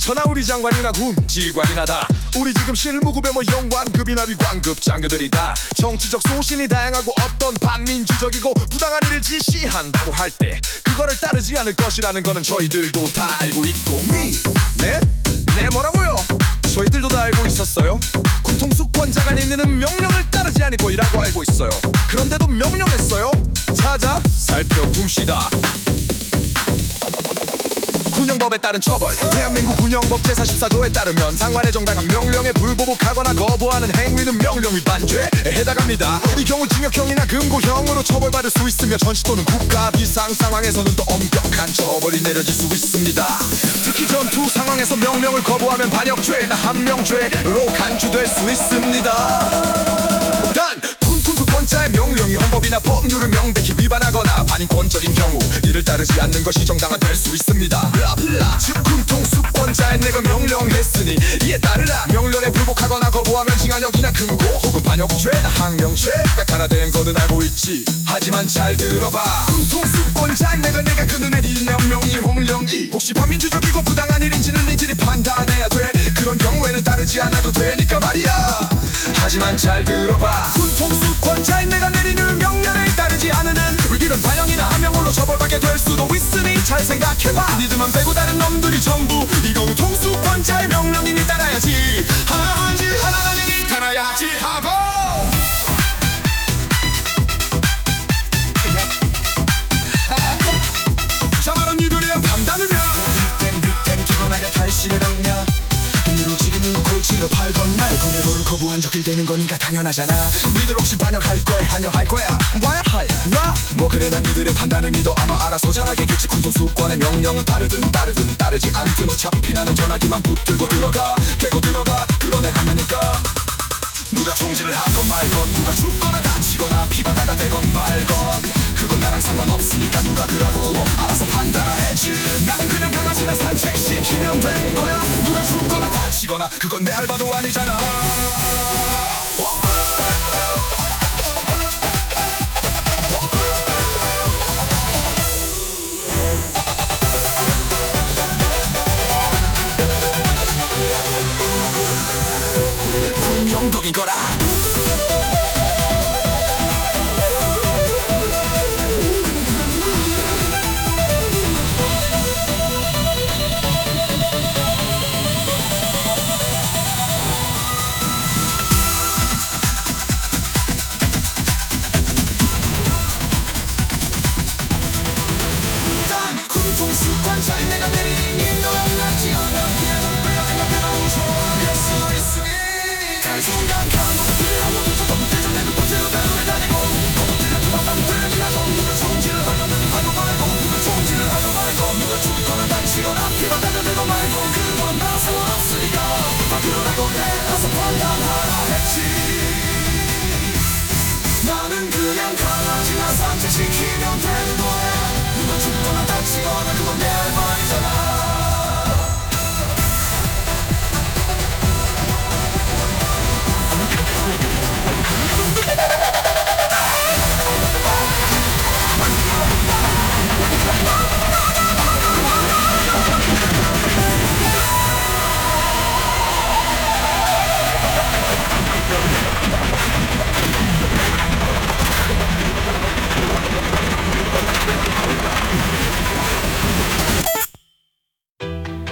천하 우리 장관이나 군지관이나 다 우리 지금 실무급에 뭐 영관급이나 비관급 장교들이다. 정치적 소신이 다양하고 어떤 반민주적이고 부당한 일을 지시한다고 할 때 그거를 따르지 않을 것이라는 거는 저희들도 다 알고 있고. 네? 네 뭐라고요? 저희들도 다 알고 있었어요. 군통수권자가 내리는 명령을 따르지 않고이라고 알고 있어요. 그런데도 명령했어요. 찾아 살펴봅시다. 군영법에 따른 처벌. 대한민국 군영법 제44조에 따르면 상관의 정당한 명령에 불보복하거나 거부하는 행위는 명령 위반죄에 해당합니다. 이 경우 징역형이나 금고형으로 처벌받을 수 있으며 전시 또는 국가 비상 상황에서는 또 엄격한 처벌이 내려질 수 있습니다. 특히 전투 상황에서 명령을 거부하면 반역죄나 함명죄로 간주될 수 있습니다. 단 군통수권자의 명령이 헌법이나 법률을 명백히 위반하거나 반인권적인 경우 이를 따르지 않는 것이 정당화될 수 있습니다. 즉 군통수권자의 내가 명령했으니 이에 따르라. 명령에 불복하거나 거부하면 징역이나 금고 혹은 반역죄나 항명죄가 하나된 거는 알고 있지. 하지만 잘 들어봐. 군통수권자의 내가 그 눈에 네 명령이 홍령이 혹시 반민주적이고 부당한 일인지는 니들이 판단해야 돼. 그런 경우에는 따르지 않아도 되니까 말이야. 하지만 잘 들어봐. 군통수권자의 내가 내리는 명령에 따르지 않으는 이런 반영이나 함명으로 처벌받게 될 수도 있으니 잘 생각해봐. 니들만 빼고 다른 놈들이 전부 이건 통수권자의 명령이니 따라야지. 하나만지 하나만이 따라야지 하고. 자만한 니들이야 판단하면 그땐 기본하게 탈신을 당냐. 이루어지는 골치로 팔건 날 공예로를 거부한 적이 되는 거니까 당연하잖아. 니들 혹시 반역할 거야 반역할 거야 뭐 그래 난 니들의 판단을 믿어. 아마 알아서 잘하겠지. 군통수권의 명령은 따르든 따르지 않든 어차피 나는 전화기만 붙들고 들어가 깨고 들어가 그런 애가 하니까. 누가 총질을 하건 말건 누가 죽거나 다치거나 피바다가 되건 말건 그건 나랑 상관없으니까 누가 그러고 알아서 판단해야지. 나는 그냥 강아지나 산책시키면 된 거야. 누가 죽거나 다치거나 그건 내 알바도 아니잖아. 분명독인 거라. 군통수권자의 내가 내린 이 명령 지어놓기에는 그냥 좋아할 수 있으니 잘 생각한 것들 아무도 좀 대전에는 도제로 대로에 다니고 거북들은 그만담들이라고 누가 총질을 하려면 하고 말고 누가 총질을 하고 말고 누가 죽거나 다치거나 피바다가 되고 말고 그건 나 상관없으니까 바꾸라고 내가서 판단하라 했지. 나는 그냥 강아지나 산책시키면 되는 거야. 누가 죽거나 다치거나 그건 내 할 말이잖아.